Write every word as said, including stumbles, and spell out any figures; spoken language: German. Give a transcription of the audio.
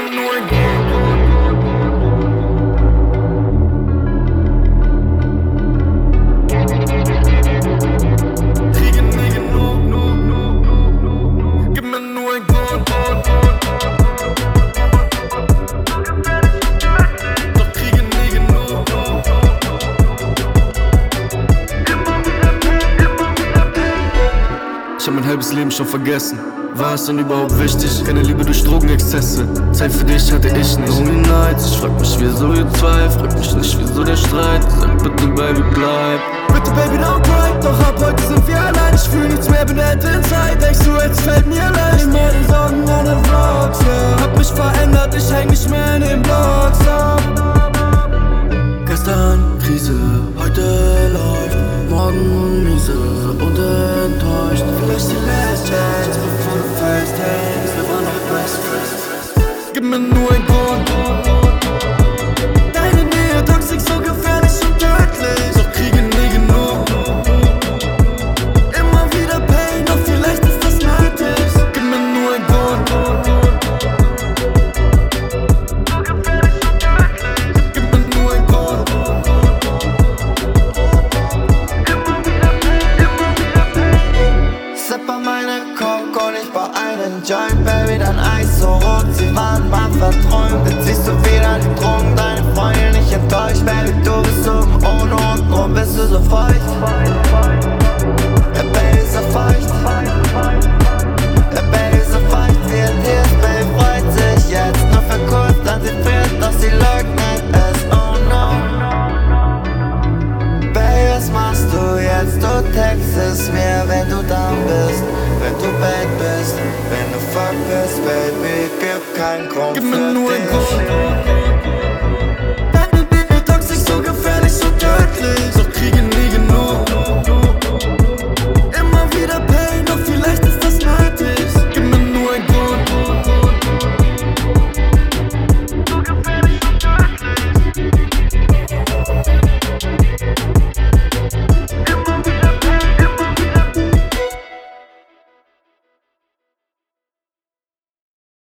nur ein Grund. Kriege nie genug, gib mir nur ein Grund. Doch kriege nie genug. Ich hab mein halbes Leben schon vergessen. War es denn überhaupt wichtig? Keine Liebe durch Drogenexzesse. Zeit für dich hatte ich nicht. Lonely Nights, ich frag mich wieso ihr zwei. Frag mich nicht wieso der Streit. Sag bitte Baby bleib. Bitte Baby don't cry. Doch ab heute sind wir allein. Ich fühl nichts mehr, bin dead inside. Denkst du jetzt fällt mir leicht? Nimm meine Sorgen an den Vlogs, yeah. Hab mich verändert, ich häng nicht mehr in den Blogs ab. Gestern Krise, heute läuft. Morgen miese und enttäuscht. Vielleicht die last chance bevor du fällst. Hey, wir waren noch best friends. Gib mir nur ein Grund. Deine Nähe toxisch, so gefährlich und tödlich. Doch kriege nie genug. Immer wieder Pain, doch vielleicht ist das nötig. Gib mir nur ein Grund. Gib mir nur ein Grund. Sipper meine Coke und ich bau einen Joint, Baby, dein Eis so rot, sie waren mal verträumt. Jetzt siehst du wieder die Drogen, deine Freunde nicht enttäuscht, Baby, du bist so ohne und drum bist du so feucht. Der Baby ist so feucht, der Baby ist so feucht, wie ein Tier, Baby freut sich jetzt nur für kurz, dann sie friert, doch sie leugnet es, oh no. Baby, was machst du jetzt? Du textest mir, wenn du down bist, wenn du bad bist, wenn du fuck bist, Baby, gib keinen Grund Gib mir für nur ein dich. Grund.